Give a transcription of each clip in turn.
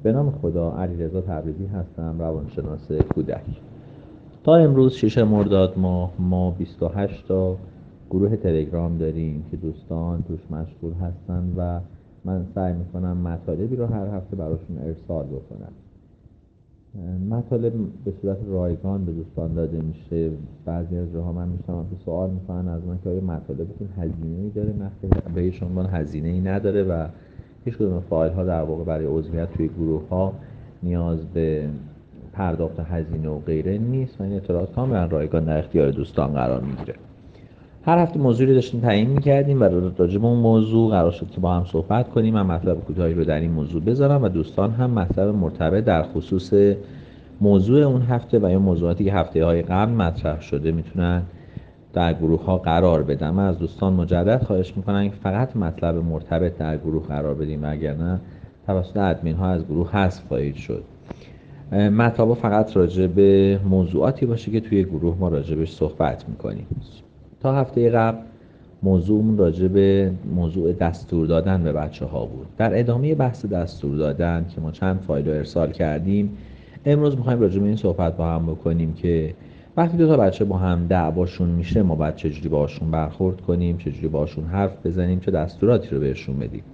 به نام خدا، علیرضا تبریزی هستم، روانشناس کودک. تا امروز 6 مرداد ما 28 تا گروه تلگرام داریم که دوستان توش مشغول هستن و من سعی میکنم مطالبی رو هر هفته براشون ارسال بکنم. مطالب به صورت رایگان به دوستان داده میشه. بعضی از جاها من میشنوم که سوال میکنن از من که آیا مطالبتون هزینه‌ای داره؟ نه، به هیچ عنوان هزینه‌ای نداره و هیچ کدوم فایل ها در واقع برای عضویت توی گروه ها نیاز به پرداخت هزینه و غیره نیست و این اطلاعات کاملا رایگان در اختیار دوستان قرار میگیره. هر هفته موضوعی داشتیم تعیین می‌کردیم و راجع به اون موضوع قرار شد که با هم صحبت کنیم. من مطلب کوتاهی رو در این موضوع بذارم و دوستان هم مطلب مرتبط در خصوص موضوع اون هفته و یا موضوعاتی که هفته‌های قبل مطرح شده میتونن در گروه ها قرار بدن. من از دوستان مجدد خواهش میکنم که فقط مطلب مرتبط در گروه قرار بدیم و اگر نه توسط ادمین ها از گروه حذف خواهید شد. مطلب فقط راجع به موضوعاتی باشه که توی گروه ما راجع بهش صحبت میکنیم. تا هفته قبل موضوعمون راجع به موضوع دستور دادن به بچه ها بود. در ادامه بحث دستور دادن که ما چند فایل رو ارسال کردیم، امروز میخوایم راجع به این صحبت با هم بکنیم که وقتی دو تا بچه با هم دعواشون میشه ما باید چجوری باشون برخورد کنیم، چجوری باشون حرف بزنیم، چه دستوراتی رو بهشون بدیم.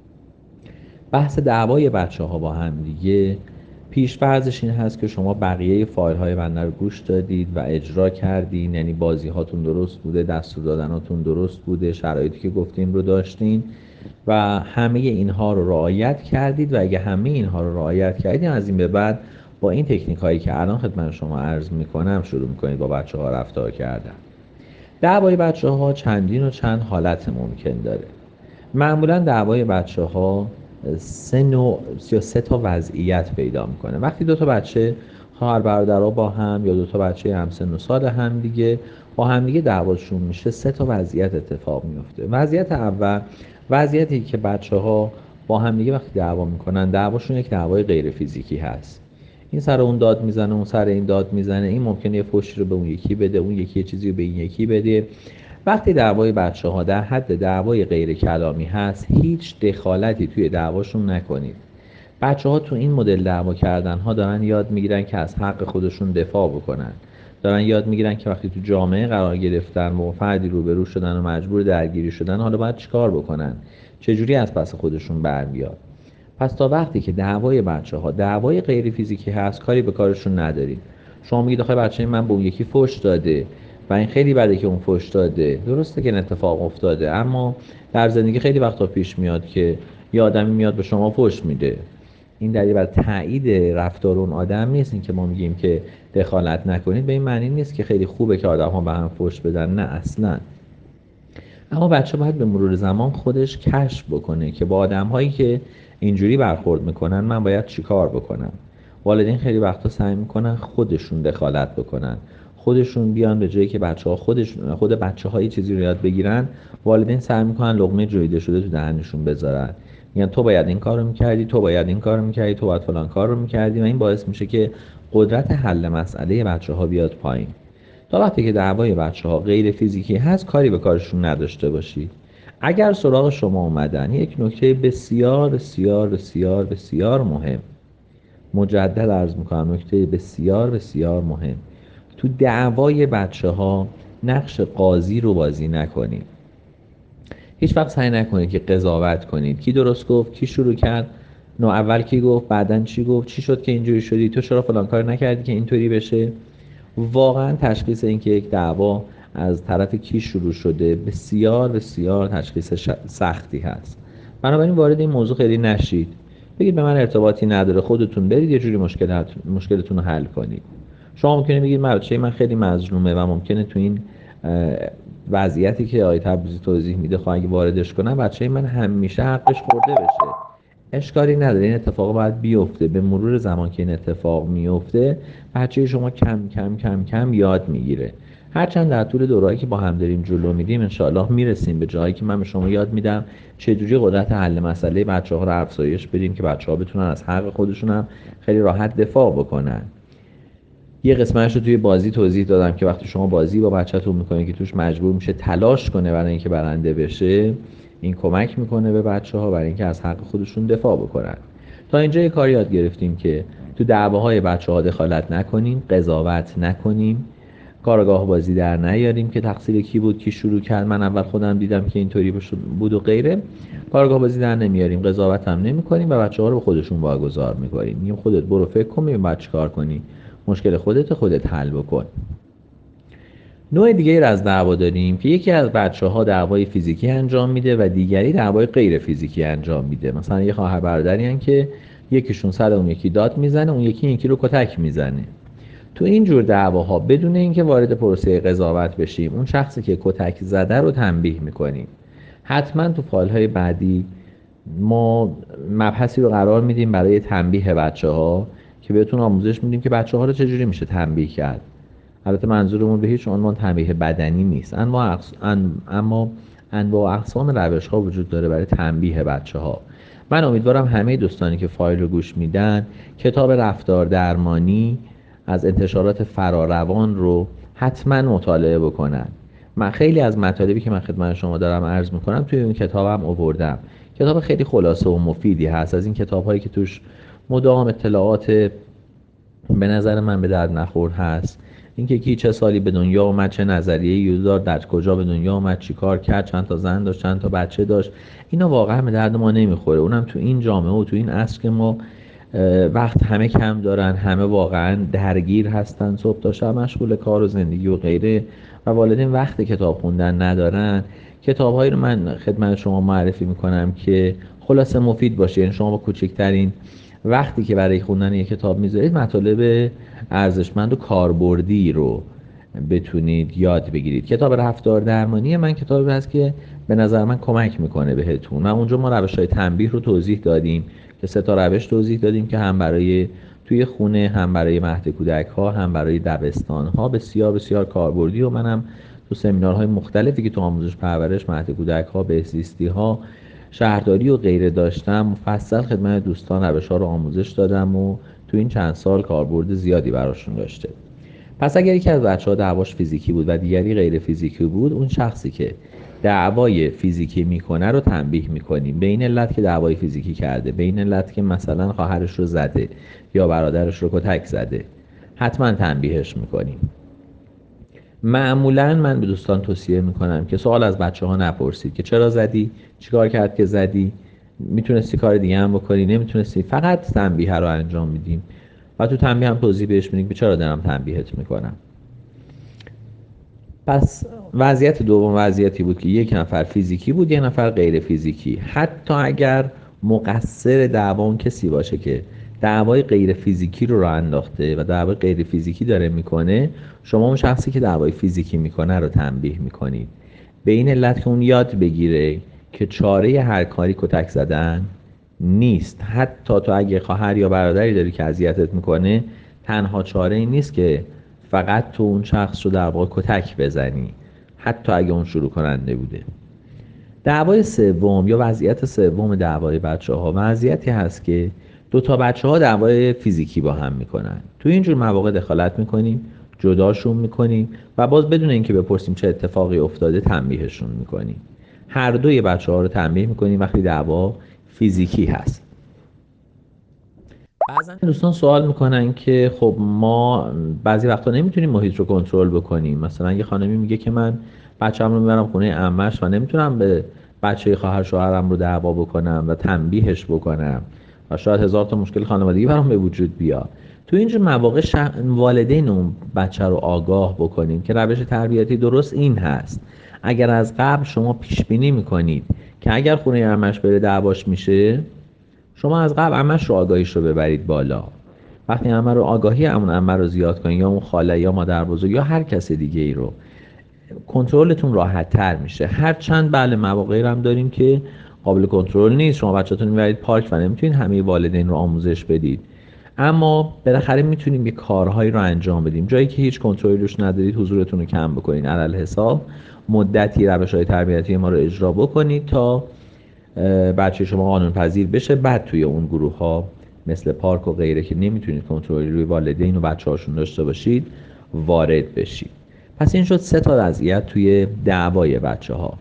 بحث دعوای بچه ها با هم دیگه پیش فرضش این هست که شما بقیه فایل های بنده رو گوش دادید و اجرا کردین، یعنی بازی هاتون درست بوده، دستور دادناتون درست بوده، شرایطی که گفتیم رو داشتین و همه اینها رو رعایت کردید و اگه همه اینها رو رعایت کردید از این به بعد با این تکنیک هایی که الان خدمت شما عرض میکنم شروع میکنید با بچه ها رفتار کردن. دعوای بچه ها چندین و چند حالت ممکن داره. معمولا دعوای بچه ها سه نوع یا سه تا وضعیت پیدا میکنه. وقتی دو تا بچه خواهر برادرها با هم یا دو تا بچه همسن و سال هم دیگه با هم دیگه دعواشون میشه، سه تا وضعیت اتفاق میفته. وضعیت اول وضعیتی که بچه ها با هم دیگه وقتی دعوا میکنن دعواشون یک دعوای غیر فیزیکی هست. این سر اون داد میزنه، اون سر این داد میزنه، این ممکنه یه فحشی رو به اون یکی بده، اون یکی یه چیزی رو به این یکی بده. وقتی دعوای بچه ها در حد دعوای غیر کلامی هست هیچ دخالتی توی دعواشون نکنید. بچه ها تو این مدل دعوا کردن ها دارن یاد میگیرن که از حق خودشون دفاع بکنن، دارن یاد میگیرن که وقتی تو جامعه قرار گرفتن و فردی روبرو شدن و مجبور درگیری شدن حالا باید چیکار بکنن، چجوری از پس خودشون برمیاد. پس تا وقتی که دعوای بچه ها دعوای غیر فیزیکی هست کاری به کارشون نداریم. شما میگید آخه بچه من به اون یکی فحش داده و این خیلی بده که اون فحش داده. درسته که این اتفاق افتاده، اما در زندگی خیلی وقتا پیش میاد که یه آدمی میاد به شما فحش میده. این دلیل بر تایید رفتار اون آدم نیست. این که ما میگیم که دخالت نکنید به این معنی نیست که خیلی خوبه که آدم‌ها به هم فحش بدن، نه اصلا. اما بچه باید به مرور زمان خودش کشف بکنه که با آدم‌هایی که اینجوری برخورد میکنن من باید چیکار بکنم. والدین خیلی وقتا سعی میکنن خودشون دخالت بکنن، خودشون بیان به جایی که بچه‌ها خود بچه‌ها چیزی رو یاد بگیرن. والدین سعی میکنن لقمه جویده شده تو دهنشون بذارن، میگن تو باید این کارو میکردی، تو باید این کارو میکردی، تو باید فلان کار رو میکردی و این باعث میشه که قدرت حل مسئله بچه‌ها بیاد پایین. تا وقتی که دعوای بچه ها غیر فیزیکی هست کاری به کارشون نداشته باشید. اگر سراغ شما اومدن یک نکته بسیار بسیار بسیار بسیار مهم، مجدد عرض میکنم، نکته بسیار بسیار مهم، تو دعوای بچه ها نقش قاضی رو بازی نکنید. هیچ وقت سعی نکنید که قضاوت کنید کی درست گفت، کی شروع کرد، نو اول کی گفت، بعدن چی گفت، چی شد که اینجوری شدی، تو چرا فلان کار نکردی که اینطوری بشه. واقعا تشخیص این که یک دعوا از طرف کی شروع شده بسیار بسیار تشخیص سختی هست. بنابراین وارد این موضوع خیلی نشید، بگید به من ارتباطی نداره، خودتون برید یه جوری مشکلتون رو حل کنید. شما ممکنه بگید بچه من خیلی مظلومه و ممکنه تو این وضعیتی که آقای تبریزی توضیح میده اگه واردش کنم بچه من همیشه حقش خورده بشه. اشکالی نداره، این اتفاق باید بیفته. به مرور زمان که این اتفاق میفته بچه شما کم کم کم کم یاد میگیره. هرچند در طول دورهایی که با هم داریم جلو میدیم انشاءالله میرسیم به جایی که من به شما یاد میدم چجوری قدرت حل مسئله بچه ها رو افزایش بدیم که بچه ها بتونن از حق خودشون هم خیلی راحت دفاع بکنن. یه قسمتش رو توی بازی توضیح دادم که وقتی شما بازی با بچه‌تون میکنید که توش مجبور میشه تلاش کنه برای اینکه برنده بشه، این کمک میکنه به بچه‌ها برای اینکه از حق خودشون دفاع بکنن. تا اینجا یه کاری یاد گرفتیم که تو دعواهای بچه‌ها دخالت نکنیم، قضاوت نکنیم، کارگاه بازی در نیاریم که تقصیر کی بود، کی شروع کرد، من اول خودم دیدم که اینطوری بود و غیره. کارگاه بازی در نمیاریم، قضاوت هم نمی‌کنیم و بچه‌ها رو به خودشون واگذار می‌کنیم. میگیم خودت برو فکر کن ببین بعد چیکار کنی. مشکل خودت حل بکن. نوع دیگه از دعوا داریم که یکی از بچه‌ها دعوای فیزیکی انجام میده و دیگری دعوای غیر فیزیکی انجام میده. مثلا یه خواهر برادرین که یکیشون سر اون یکی داد میزنه، اون یکی رو کتک میزنه. تو این جور دعواها بدون اینکه وارد پروسه قضاوت بشیم، اون شخصی که کتک زده رو تنبیه میکنیم. حتما تو فایل‌های بعدی ما مبحثی رو قرار میدیم برای تنبیه بچه‌ها که بهتون آموزش میدیم که بچه‌ها رو چجوری میشه تنبیه کرد. البته منظورمون به هیچ عنوان تنبیه بدنی نیست، اما انواع و اقسام روش‌ها وجود داره برای تنبیه بچه‌ها. من امیدوارم همه دوستانی که فایل رو گوش میدن کتاب رفتار درمانی از انتشارات فراروان رو حتما مطالعه بکنن. من خیلی از مطالبی که من خدمت شما دارم عرض میکنم توی این کتابم آوردم. کتاب خیلی خلاصه و مفیدی هست، از این کتاب‌هایی که توش مدام اطلاعات به نظر من به درد نخور هست. اینکه کی چه سالی به دنیا اومد، چه نظریه‌ای داشت، در کجا به دنیا اومد، چی کار کرد، چند تا زن داشت، چند تا بچه داشت، اینا واقعا به درد ما نمیخوره. اونم تو این جامعه و تو این عصر که ما وقت همه کم دارن، همه واقعا درگیر هستن، صبح تا شب مشغول کار و زندگی و غیره و والدین وقت کتاب خوندن ندارن. کتاب‌هایی رو من خدمت شما معرفی میکنم که خلاصه مفید باشه. یعنی شما با کوچکترین وقتی که برای خوندن یک کتاب میذارید مطالب ارزشمند و کاربردی رو بتونید یاد بگیرید. کتاب رفتار درمانی من کتابی هست که به نظر من کمک میکنه بهتون. و اونجا ما روش‌های تنبیه رو توضیح دادیم که 3 تا روش توضیح دادیم که هم برای توی خونه، هم برای مهد کودک ها، هم برای دبستان ها بسیار بسیار کاربردی و منم تو سمینارهای مختلفی که تو آموزش پرورش، مهد کودک ها، بهزیستی ها، شهرداری و غیره داشتم مفصل خدمت دوستان روش‌ها رو آموزش دادم و تو این چند سال کاربرد زیادی براشون داشته. پس اگر یکی از بچه‌ها دعواش فیزیکی بود و دیگری غیر فیزیکی بود، اون شخصی که دعوای فیزیکی میکنه رو تنبیه میکنیم به این علت که دعوای فیزیکی کرده، به این علت که مثلا خواهرش رو زده یا برادرش رو کتک زده، حتما تنبیهش میکنیم. معمولا من به دوستان توصیه میکنم که سوال از بچه‌ها نپرسید که چرا زدی، چیکار کرد که زدی، میتونستی کار دیگه هم بکنی، نمیتونستی، فقط تنبیه رو انجام میدیم و تو تنبیه هم توضیح بهش میدیم که چرا دارم تنبیهت میکنم. پس وضعیت دوم وضعیتی بود که یک نفر فیزیکی بود، یک نفر غیر فیزیکی. حتی اگر مقصر دعوا اون کسی باشه که دعوای غیر فیزیکی رو انداخته و دعوای غیر فیزیکی داره میکنه، شما اون شخصی که دعوای فیزیکی میکنه رو تنبیه میکنید به این علت که اون یاد بگیره که چاره هر کاری کتک زدن نیست. حتی تو اگه خواهر یا برادری داری که اذیتت میکنه، تنها چاره این نیست که فقط تو اون شخص رو در واقع کتک بزنی، حتی اگه اون شروع کننده بوده. دعوای سوم یا وضعیت سوم دعوای بچه‌ها وضعیتی هست که 2 تا بچه‌ها دعوای فیزیکی با هم میکنن. تو اینجور مواقع دخالت میکنیم، جداشون میکنیم و باز بدون اینکه بپرسیم چه اتفاقی افتاده تنبیهشون میکنیم. هر دوی بچه‌ها رو تنبیه میکنیم وقتی دعوا فیزیکی هست. بعضا دوستان سوال میکنن که خب ما بعضی وقتا نمیتونیم محیط رو کنترل بکنیم. مثلا یه خانمی میگه که من بچه‌م رو میبرم خونه عمش و نمیتونم به بچه خواهر شوهرم رو دعوا بکنم و تنبیهش بکنم و شاید 1000 تا مشکل خانوادگی برام به وجود بیاد. تو اینجور مواقع والدین اون بچه رو آگاه بکنیم که روش تربیتی درست این هست. اگر از قبل شما پیش بینی میکنید که اگر خونه عمش بره دعواش میشه، شما از قبل عمش رو آگاهیش رو ببرید بالا. وقتی عمه رو آگاهی اون عمه رو زیاد کنید یا اون خاله یا مادر بزرگ یا هر کس دیگه ای رو، کنترلتون راحت تر میشه. هرچند بله مواقعی هم داریم که قابل کنترل نیست، شما بچه‌تون میبرید پارک و نمیتونید همه والدین رو آموزش بدید، اما بالاخره میتونیم یه کارهایی رو انجام بدیم. جایی که هیچ کنترلی روش ندارید حضورتون رو کم بکنید، علل حساب مدتی روش‌های تربیتی ما رو اجرا بکنید تا بچه شما قانون پذیر بشه، بعد توی اون گروه ها مثل پارک و غیره که نمیتونید کنترلی روی والدین و بچه هاشون داشته باشید وارد بشید. پس این شد 3 تا وضعیت توی دعوای بچه ها.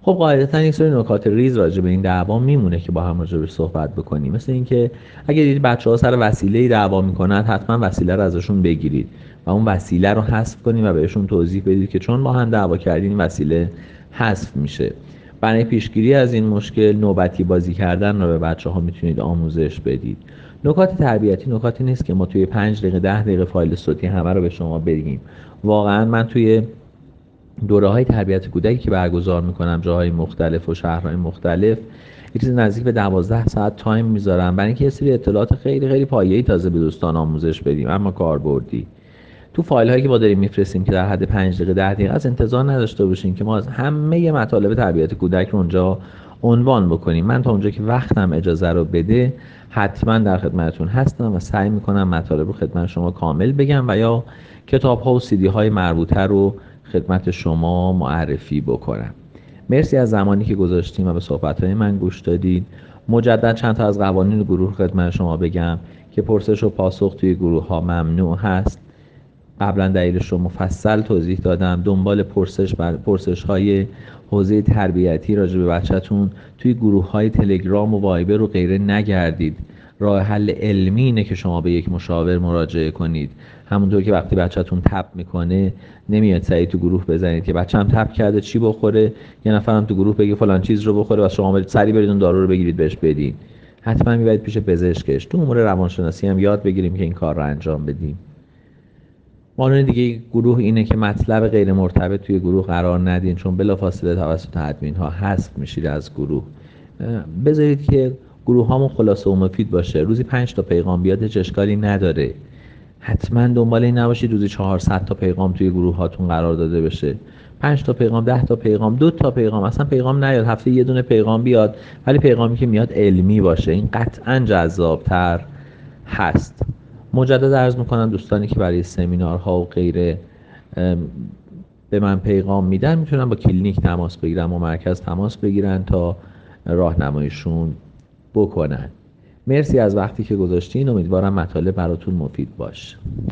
خب قاعدتا یک سری نکات ریز راجع به این دعوا میمونه که با هم راجع بهش صحبت بکنیم. مثل اینکه اگه دیدید بچه‌ها سر وسیله‌ای دعوا میکنن، حتما وسیله رو ازشون بگیرید و اون وسیله رو حذف کنید و بهشون توضیح بدید که چون با هم دعوا کردین این وسیله حذف میشه. برای پیشگیری از این مشکل نوبتی بازی کردن رو به بچه‌ها میتونید آموزش بدید. نکات تربیتی نکاتی نیست که ما توی 5 دقیقه 10 دقیقه فایل صوتی همه رو به شما بگیم. واقعا من توی دوره‌های تربیت کودکی که برگزار میکنم جاهای مختلف و شهرهای مختلف، یه چیزی نزدیک به 12 ساعت تایم میذارم برای اینکه یه سری اطلاعات خیلی خیلی پایه‌ای تازه به دوستان آموزش بدیم، اما کاربردی. تو فایل هایی که ما داریم میفرستیم که در حد 5 دقیقه 10 دقیقه از انتظار نداشته باشین که ما از همه مطالب تربیت کودک رو اونجا عنوان بکنیم. من تا اونجا که وقتم اجازه رو بده حتما در خدمتتون هستم و سعی میکنم مطالب رو خدمت شما کامل بگم و یا کتاب ها و سیدی های مربوطه رو خدمت شما معرفی بکنم. مرسی از زمانی که گذاشتیم و به صحبت های من گوش دادید. مجدد چند تا از قوانین گروه خدمت شما بگم که پرسش و پاسخ توی گروه ها ممنوع هست. قبلا دلیلش رو مفصل توضیح دادم. دنبال پرسش های حوزه تربیتی راجع به بچه‌تون توی گروه های تلگرام و وایبر و غیره نگردید. راه حل علمی اینه که شما به یک مشاور مراجعه کنید. همونطور که وقتی بچه‌تون تب میکنه نمیاد سریع تو گروه بزنید که بچه‌م تب کرده چی بخوره، یه نفرم تو گروه بگه فلان چیز رو بخوره و شما برید سریع برید اون دارو رو بگیرید بهش بدین. حتما میبرید پیش پزشکش. تو امور روانشناسی هم یاد بگیریم که این کار رو انجام بدیم. قانون دیگه گروه اینه که مطلب غیر مرتبط توی گروه قرار ندین، چون بلافاصله توسط ادمین ها حذف میشید از گروه. بذارید که گروه هامون خلاصه و مفید باشه. روزی 5 تا پیغام بیاد هیچ اشکالی نداره. حتما دنبال این نباشید روزی 400 تا پیغام توی گروه هاتون قرار داده بشه. 5 تا پیغام، 10 تا پیغام، 2 تا پیغام، اصلا پیغام نیاد، هفته یه دونه پیغام بیاد، ولی پیغامی که میاد علمی باشه. این قطعا جذابتر هست. مجدد عرض میکنم دوستانی که برای سمینارها و غیره به من پیغام میدن میتونن با کلینیک تماس بگیرن و مرکز تماس بگیرن تا راهنماییشون بکنن. مرسی از وقتی که گذاشتین. امیدوارم مطالب براتون مفید باشه.